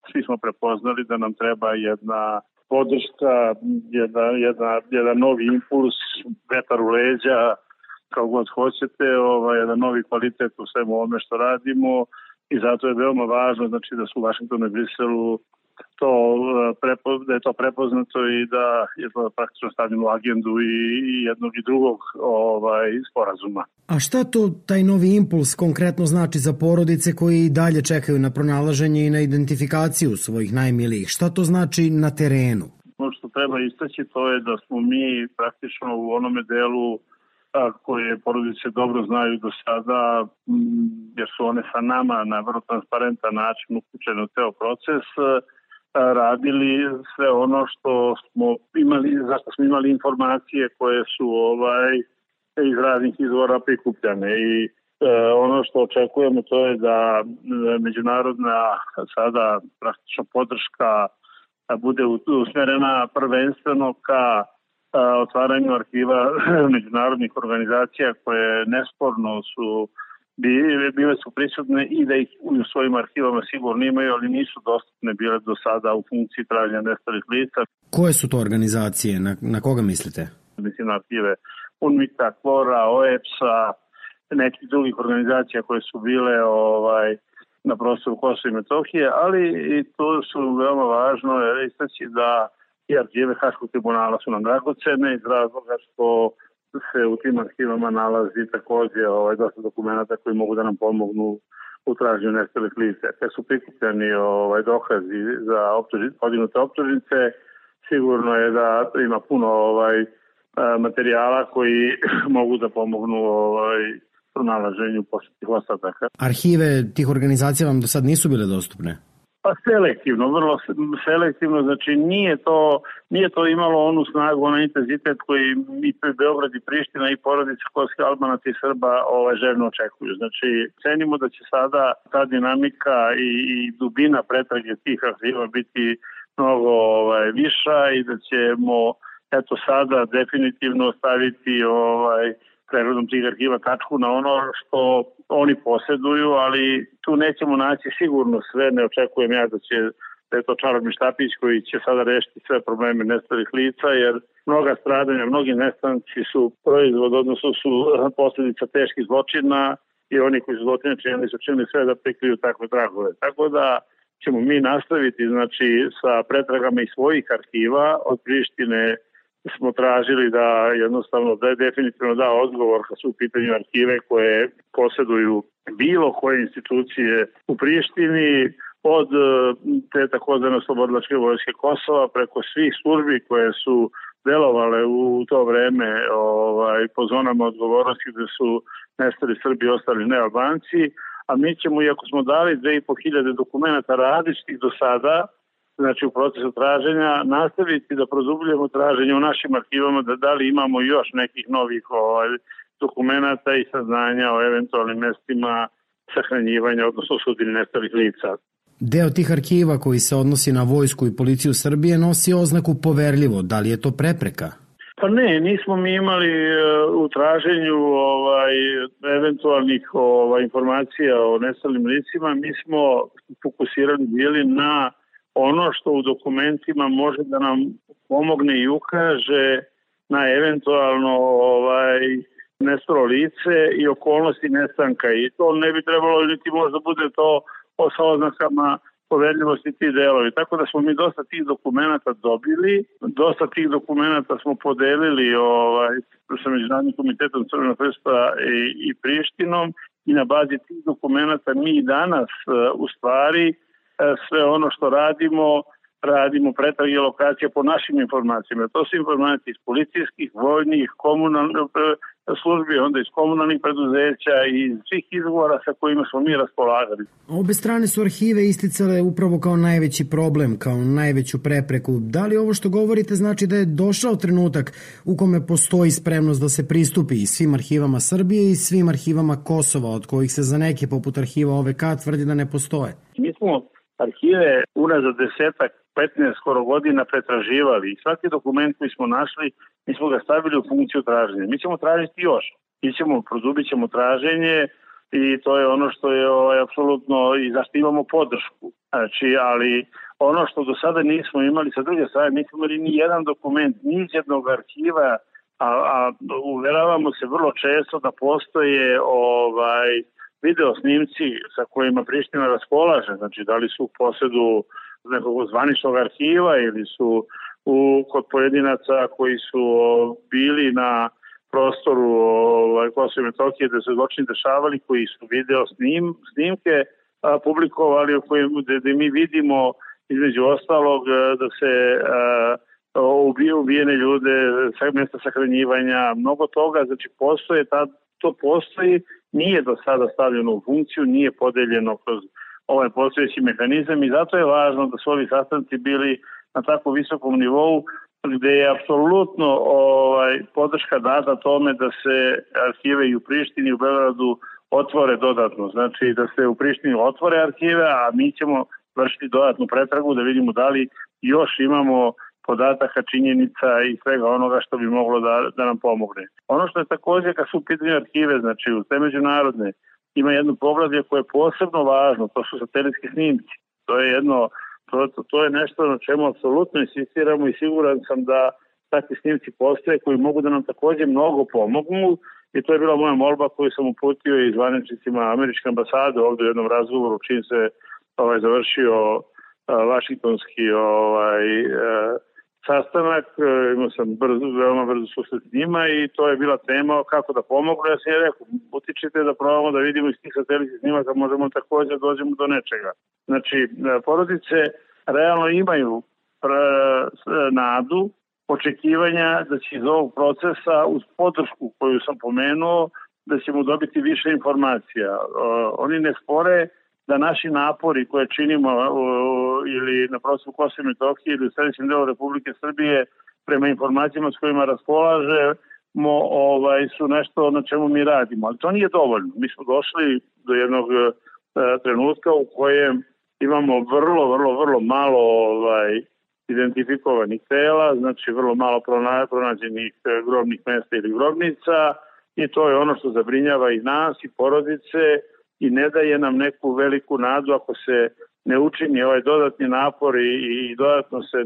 svi smo prepoznali da nam treba jedna podrška, jedan novi impuls, vetar u leđa, kao god hoćete, jedan novi kvalitet u svemu ovome što radimo i zato je veoma važno da su u Vašingtonu i Briselu da je to prepoznato i da je to praktično stavljeno u agendu i jednog i drugog sporazuma. A šta to taj novi impuls konkretno znači za porodice koji i dalje čekaju na pronalaženje i na identifikaciju svojih najmilijih? Šta to znači na terenu? Ono što treba istaći to je da smo mi praktično u onome delu koje porodice dobro znaju do sada, jer su one sa nama na vrlo transparentan način uključene u ceo proces, radili sve ono što smo imali, zašto smo imali informacije koje su iz raznih izvora prikupljane i ono što očekujemo to je da međunarodna sada praktično podrška bude usmerena prvenstveno ka otvaranju arhiva međunarodnih organizacija koje nesporno bile su prisutne i da ih u svojim arhivama sigurno imaju, ali nisu dostupne bile do sada u funkciji traženja nestalih lica. Koje su to organizacije? Na koga mislite? Mislim na arhive UNMIK-a, KFOR-a, OEBS-a, nekih drugih organizacija koje su bile na prostoru Kosova i Metohije, ali i to su veoma važno istaći da i arhive Haškog tribunala su nam dragocene iz razloga što se u tim arhivama nalazi također dosta dokumenta koji mogu da nam pomognu u traženju nestalih lica. Kad su prikupljeni dokazi za podignute optužnice, sigurno je da ima puno materijala koji mogu da pomognu pronalaženju posljednjih ostataka. Arhive tih organizacija vam do sad nisu bile dostupne? Pa selektivno, vrlo selektivno, znači nije to imalo onu snagu, onaj intenzitet koji i Beograd i Priština i porodice kosovskih Albanaca i Srba željno očekuju. Znači cenimo da će sada ta dinamika i dubina pretrage tih arhiva biti mnogo viša i da ćemo sada definitivno staviti pregledom tih arhiva tačku na ono što oni posjeduju, ali tu nećemo naći sigurno sve, ne očekujem ja da je to čarobni štapić koji će sada rešiti sve probleme nestalih lica, jer mnoga stradanja, mnogi nestanci su proizvod, odnosno su posljedica teških zločina i oni koji su zločine činili su činili sve da prikriju takve tragove. Tako da ćemo mi nastaviti sa pretragama iz svojih arhiva od Prištine. Smo tražili da jednostavno definitivno da odgovor kad su u pitanju arhive koje posjeduju bilo koje institucije u Prištini, od te takozvane Oslobodilačke vojske Kosova preko svih službi koje su delovale u to vreme po zonama odgovornosti gde su nestali Srbi i ostali nealbanci, a mi ćemo, iako smo dali 2500 dokumenta različitih do sada, znači u procesu traženja, nastaviti da produbljujemo traženje u našim arhivama, da li imamo još nekih novih dokumenta i saznanja o eventualnim mestima sahranjivanja, odnosno sudbini nestalih lica. Deo tih arhiva koji se odnosi na vojsku i policiju Srbije nosi oznaku poverljivo. Da li je to prepreka? Pa ne, nismo mi imali u traženju eventualnih informacija o nestalim licima, mi smo fokusirani bili na ono što u dokumentima može da nam pomogne i ukaže na eventualno nestalo lice i okolnosti nestanka. I to ne bi trebalo niti možda bude to sa oznakama poverljivosti tih delovi. Tako da smo mi dosta tih dokumenta dobili, dosta tih dokumenta smo podelili sa Međunarodnim komitetom Crvenog krsta i Prištinom i na bazi tih dokumenta mi danas u stvari sve ono što radimo pretrage lokacije po našim informacijama. To su informacije iz policijskih, vojnih, komunalnih službi, onda iz komunalnih preduzeća i iz svih izvora sa kojima smo mi raspolagali. Obe strane su arhive isticale upravo kao najveći problem, kao najveću prepreku. Da li ovo što govorite znači da je došao trenutak u kome postoji spremnost da se pristupi i svim arhivama Srbije i svim arhivama Kosova, od kojih se za neke, poput arhiva OVK, tvrdi da ne postoje? Mi smo arhive unazad 10-15 skoro godina pretraživali i svaki dokument koji smo našli, mi smo ga stavili u funkciju traženja. Mi ćemo tražiti još. Produbit ćemo traženje i to je ono što je apsolutno i zašto imamo podršku. Znači, ali ono što do sada nismo imali, sa druge strane nismo imali ni jedan dokument, ni iz jednog arhiva, a uveravamo se vrlo često da postoje video snimci sa kojima Priština raspolaže, znači da li su u posjedu nekog zvaničnog arhiva ili su kod pojedinaca koji su bili na prostoru Kosova i Metohije gde se zločini dešavali, koji su video snimke publikovali, gde mi vidimo između ostalog da se ubijene ljude sa mjesta sahranjivanja, mnogo toga, znači to postoji, nije do sada stavljeno u funkciju, nije podeljeno kroz ovaj postojeći mehanizam i zato je važno da su ovi sastanci bili na tako visokom nivou gde je apsolutno podrška data tome da se arhive i u Prištini i u Beogradu otvore dodatno. Znači da se u Prištini otvore arhive, a mi ćemo vršiti dodatnu pretragu da vidimo da li još imamo podataka, činjenica i svega onoga što bi moglo da nam pomogne. Ono što je također kad su u pitanju arhive, znači u te međunarodne, ima jedno poglavlje koje je posebno važno, to su satelitski snimci. To je nešto na čemu apsolutno insistiramo i siguran sam da takvi snimci postoje koji mogu da nam također mnogo pomognu i to je bila moja molba koju sam uputio i zvaničnicima američke ambasade ovdje u jednom razgovoru čim se završio vašingtonski sastanak. Imao sam veoma brzo susret s njima i to je bila tema kako da pomogu. Ja sam je rekao, utičite da probamo da vidimo iz tih satelitskih snimaka možemo također dođemo do nečega. Znači, porodice realno imaju nadu, očekivanja da će iz ovog procesa uz podršku koju sam pomenuo da ćemo dobiti više informacija. Oni ne spore da naši napori koje činimo ili na prostoru Kosova i Metohije ili u središnjem delu Republike Srbije prema informacijama s kojima raspolažemo su nešto na čemu mi radimo. Ali to nije dovoljno. Mi smo došli do jednog trenutka u kojem imamo vrlo malo identifikovanih tela, znači vrlo malo pronađenih grobnih mesta ili grobnica i to je ono što zabrinjava i nas i porodice i ne daje nam neku veliku nadu ako se ne učini ovaj dodatni napor i dodatno se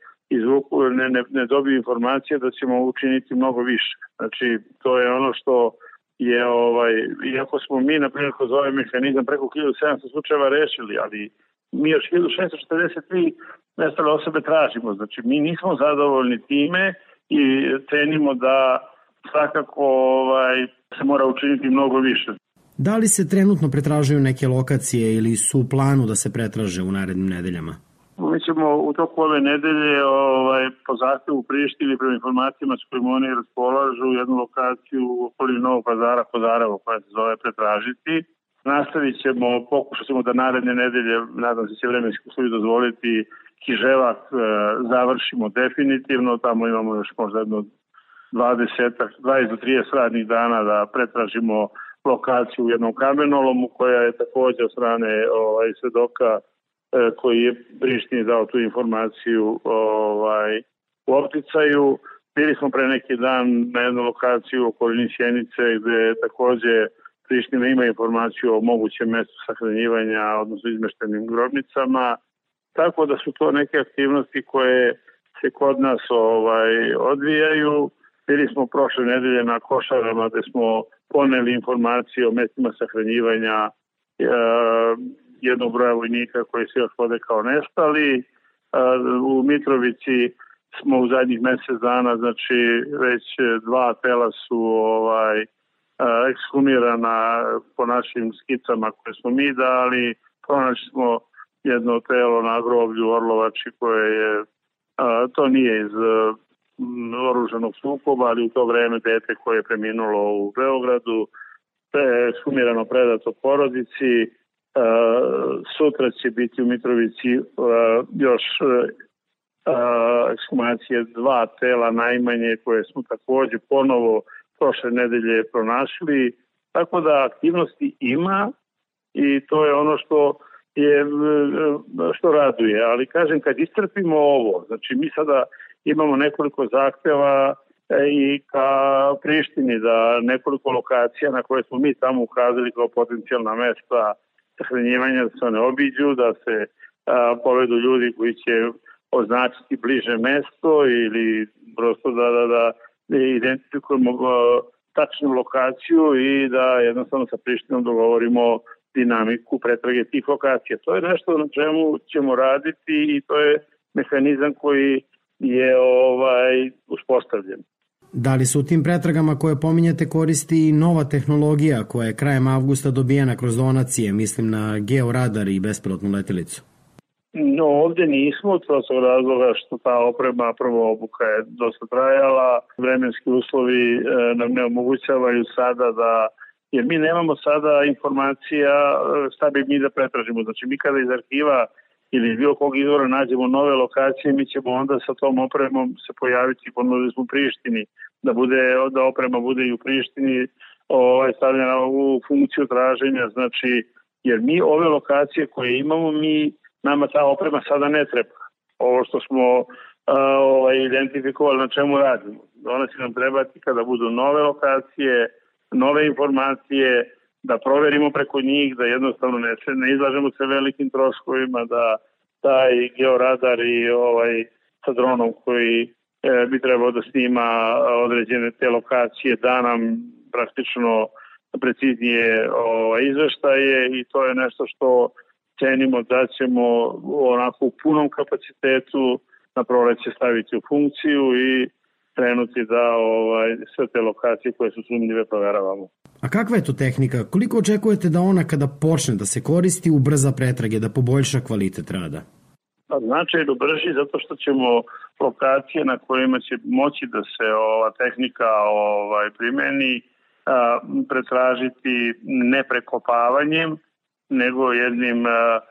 ne dobiju informacije da ćemo učiniti mnogo više. Znači, to je ono što je, iako smo mi, na primjer, kroz ovaj mehanizam preko 1700 slučajeva rešili, ali mi još 1643 nestale osobe tražimo. Znači, mi nismo zadovoljni time i cenimo da svakako se mora učiniti mnogo više. Da li se trenutno pretražuju neke lokacije ili su u planu da se pretraže u narednim nedeljama? Mi ćemo u toku ove nedelje po zahtevu Prištini prema informacijama s kojima oni raspolažu jednu lokaciju u okolini Novog Pazara, Kozarevo, koja se zove pretražiti. Nastavit ćemo, pokušat ćemo da naredne nedelje, nadam se će vremenski uslovi dozvoliti, Kiževak završimo definitivno, tamo imamo još možda 20 do 30 radnih dana da pretražimo lokaciju u jednom kamenolomu koja je također od strane svedoka koji je Prištini dao tu informaciju u opticaju. Bili smo pre neki dan na jednu lokaciju u okolini Sjenice gde također Priština ima informaciju o mogućem mestu sahranjivanja, odnosno izmeštenim grobnicama. Tako da su to neke aktivnosti koje se kod nas odvijaju. Bili smo prošle nedelje na Košarama gde smo poneli informacije o mestima sahranjivanja jednog broja vojnika koji se još vode kao nestali. U Mitrovici smo u zadnjih mjesec dana, znači već 2 tela su ekshumirana po našim skicama koje smo mi dali. Pronašli smo jedno telo na groblju Orlovači koje je, to nije iz oružanog sukoba, ali u to vreme dete koje je preminulo u Beogradu, ekshumirano, predato porodici. Sutra će biti u Mitrovici još ekshumacije 2 tela najmanje koje smo također ponovo prošle nedelje pronašli. Tako da aktivnosti ima i to je ono što raduje. Ali kažem, kad iscrpimo ovo, znači mi sada imamo nekoliko zahteva i ka Prištini da nekoliko lokacija na koje smo mi tamo ukazali kao potencijalna mesta sahranjivanja da se ne obiđu, da se povedu ljudi koji će označiti bliže mesto ili prosto da identifikujemo tačnu lokaciju i da jednostavno sa Prištinom dogovorimo dinamiku pretrage tih lokacija. To je nešto na čemu ćemo raditi i to je mehanizam koji je uspostavljen. Da li se u tim pretragama koje pominjate koristi i nova tehnologija koja je krajem avgusta dobijena kroz donacije, mislim na georadar i bespilotnu letelicu? No, ovde nismo, to su razloga što ta oprema, prvo obuka je dosta trajala, vremenski uslovi nam ne omogućavaju sada jer mi nemamo sada informacija šta bi mi da pretražimo. Znači mi kada iz arhiva ili bilo kog izvora nađemo nove lokacije, mi ćemo onda sa tom opremom se pojaviti, ponudili smo u Prištini, da oprema bude i u Prištini stavljena u funkciju traženja, znači jer mi ove lokacije koje imamo, nama ta oprema sada ne treba. Ovo što smo identifikovali na čemu radimo. Ona će nam trebati kada budu nove lokacije, nove informacije, da proverimo preko njih, da jednostavno ne izlažemo se velikim troškovima, da taj georadar i sa dronom koji bi trebao da snima određene te lokacije, da nam praktično preciznije izveštaje i to je nešto što cenimo da ćemo onako u punom kapacitetu na proleće staviti u funkciju i krenuti da sve te lokacije koje su sumnjive proveravamo. A kakva je to tehnika? Koliko očekujete da ona kada počne da se koristi ubrza pretrage, da poboljša kvalitet rada? Značajno brži zato što ćemo lokacije na kojima će moći da se ova tehnika primeni pretražiti ne prekopavanjem, nego jednim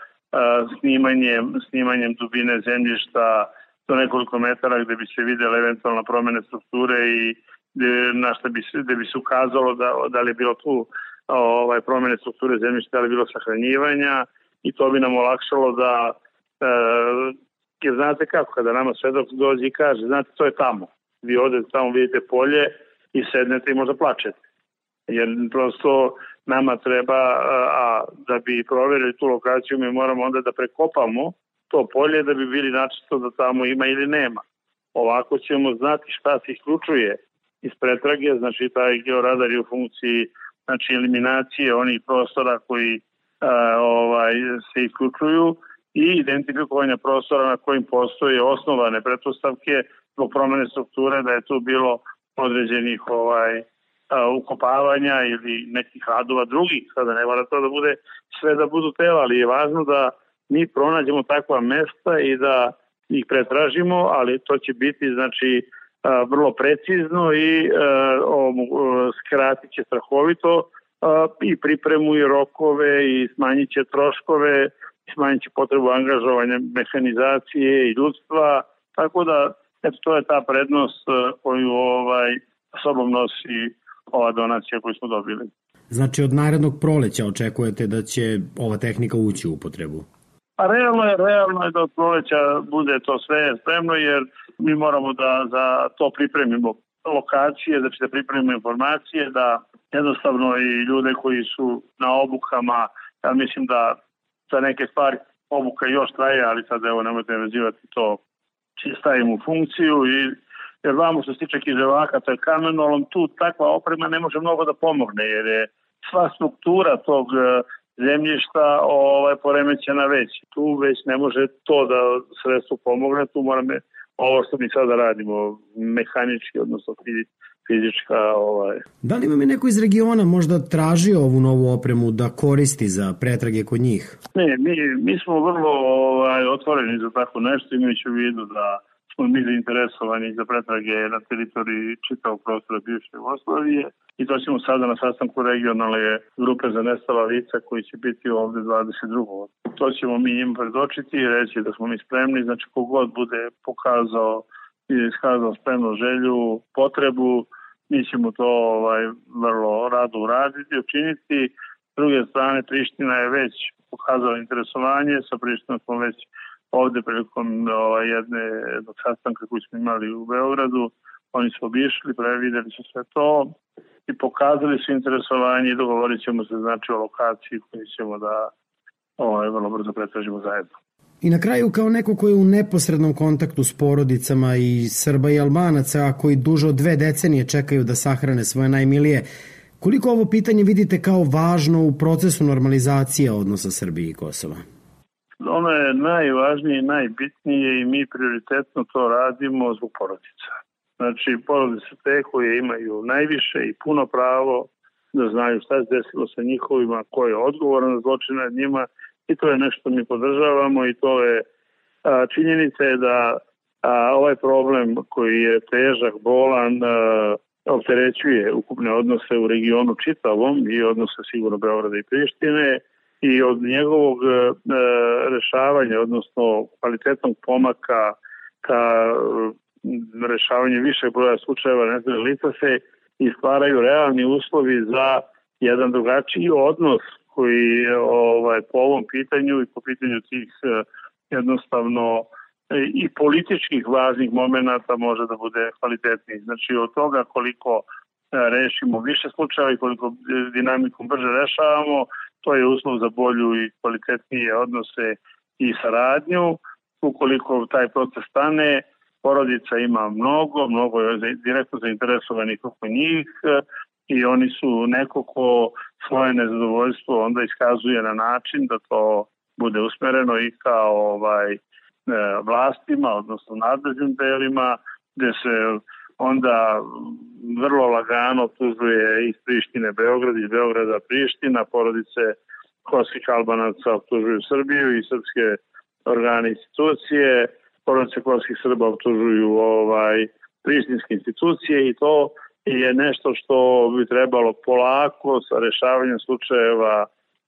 snimanjem dubine zemljišta do nekoliko metara gde bi se vidjela eventualna promene strukture i gde bi se ukazalo da li je bilo tu promene strukture zemljišta, da li je bilo sahranjivanja i to bi nam olakšalo da jer znate kako, kada nama svedok dođe i kaže, znate, to je tamo. Vi odete tamo, vidite polje i sednete i možda plačete. Jer prosto nama treba, da bi proverili tu lokaciju, mi moramo onda da prekopamo to polje da bi bili načisto da tamo ima ili nema. Ovako ćemo znati šta se isključuje iz pretrage, znači taj georadar je u funkciji eliminacije onih prostora koji se isključuju i identifikovanja prostora na kojim postoje osnovane pretpostavke zbog promene strukture da je tu bilo određenih ukopavanja ili nekih radova drugih. Sada ne mora to da bude sve da budu tela, ali je važno da mi pronađemo takva mesta i da ih pretražimo, ali to će biti vrlo precizno i skratit će strahovito i pripremu i rokove i smanjit će troškove, smanjit će potrebu angažovanja mehanizacije i ljudstva, tako da to je ta prednost koju sobom nosi ova donacija koju smo dobili. Znači od narednog proleća očekujete da će ova tehnika ući u upotrebu? A realno je da od proleća bude to sve spremno jer mi moramo da za to pripremimo lokacije, znači da pripremimo informacije, da jednostavno i ljude koji su na obukama, ja mislim da za neke stvari obuka još traje, ali sad evo nemojte vezivati to, stavimo u funkciju jer vamo što se tiče Kiževaka, to je kamenolom, tu takva oprema ne može mnogo da pomogne jer je sva struktura tog zemljišta poremećena već. Tu već ne može to da sredstvo pomogne, tu moramo ovo što mi sada radimo, mehanički, odnosno fizička. Da li vam je neko iz regiona možda tražio ovu novu opremu da koristi za pretrage kod njih? Ne, mi smo vrlo otvoreni za tako nešto, imajući u vidu da smo mi zainteresovani za pretrage na teritoriji čitavog prostora bivše Jugoslavije i to ćemo sada na sastanku regionalne grupe za nestala lica koji će biti ovde 22. To ćemo mi njim predočiti i reći da smo mi spremni, znači kogod bude pokazao i iskazao spremnu želju, potrebu, mi ćemo to vrlo rado uraditi, učiniti. S druge strane, Priština je već pokazala interesovanje, sa Prištinom smo već ovde prilikom jednog sastanka koji smo imali u Beogradu, oni su obišli, prevideli su sve to i pokazali su interesovanje i dogovorit ćemo se o lokaciji koju ćemo da vrlo brzo pretražimo zajedno. I na kraju, kao neko koji je u neposrednom kontaktu s porodicama i Srba i Albanaca, a koji duže od 2 decenije čekaju da sahrane svoje najmilije, koliko ovo pitanje vidite kao važno u procesu normalizacije odnosa Srbije i Kosova? Ono je najvažnije i najbitnije i mi prioritetno to radimo zbog porodica. Znači, porodice te koje imaju najviše i puno pravo da znaju šta se desilo sa njihovima, ko je odgovoran za zločine nad njima, i to je nešto mi podržavamo i to je činjenica je da ovaj problem koji je težak, bolan, opterećuje ukupne odnose u regionu čitavom i odnose sigurno Beograda i Prištine i od njegovog rešavanja, odnosno kvalitetnog pomaka ka rešavanju više broja slučajeva nestalih lica se i stvaraju realni uslovi za jedan drugačiji odnos koji po ovom pitanju i po pitanju tih jednostavno i političkih važnih momenata može da bude kvalitetniji. Znači od toga koliko rešimo više slučajeva i koliko dinamikom brže rešavamo, to je uslov za bolju i kvalitetnije odnose i saradnju. Ukoliko taj proces stane, porodica ima mnogo je direktno zainteresovanih oko njih i oni su neko ko svoje nezadovoljstvo onda iskazuje na način da to bude usmereno i kao vlastima, odnosno nadležnim delima, gde se onda vrlo lagano optužuje iz Prištine Beograd, iz Beograda Priština, porodice kosovskih Albanaca optužuju Srbiju i srpske organe institucije, porodice kosovskih Srba optužuju prištinske institucije i to je nešto što bi trebalo polako sa rešavanjem slučajeva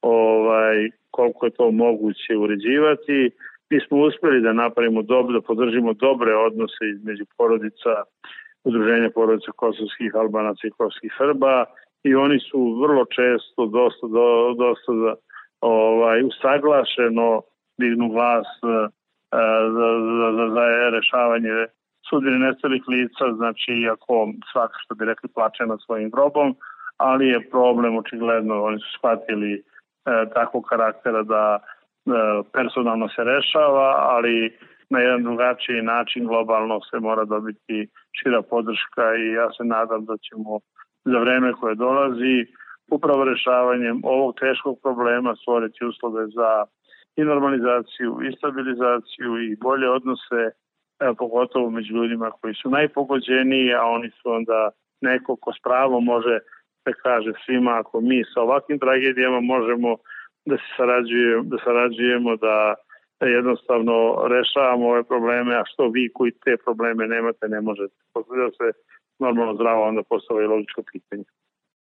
koliko je to moguće uređivati. Mi smo uspeli da napravimo da podržimo dobre odnose između porodica, udruženja porodica kosovskih Albanaca i kosovskih Srba i oni su vrlo često dosta usaglašeno dignu glas za rešavanje sudbine nestalih lica, znači iako svaka što bi rekli plače nad svojim grobom, ali je problem očigledno, oni su shvatili takvog karaktera da personalno se rešava, ali na jedan drugačiji način globalno se mora dobiti šira podrška i ja se nadam da ćemo za vreme koje dolazi upravo rešavanjem ovog teškog problema stvoriti uslove za i normalizaciju i stabilizaciju i bolje odnose, pogotovo među ljudima koji su najpogođeniji, a oni su onda neko ko s pravom može da kaže svima ako mi sa ovakvim tragedijama možemo da sarađujemo, da jednostavno rešavamo ove probleme, a što vi koji te probleme nemate ne možete. Postavlja se normalno zdravo onda postavlja i logičko pitanje.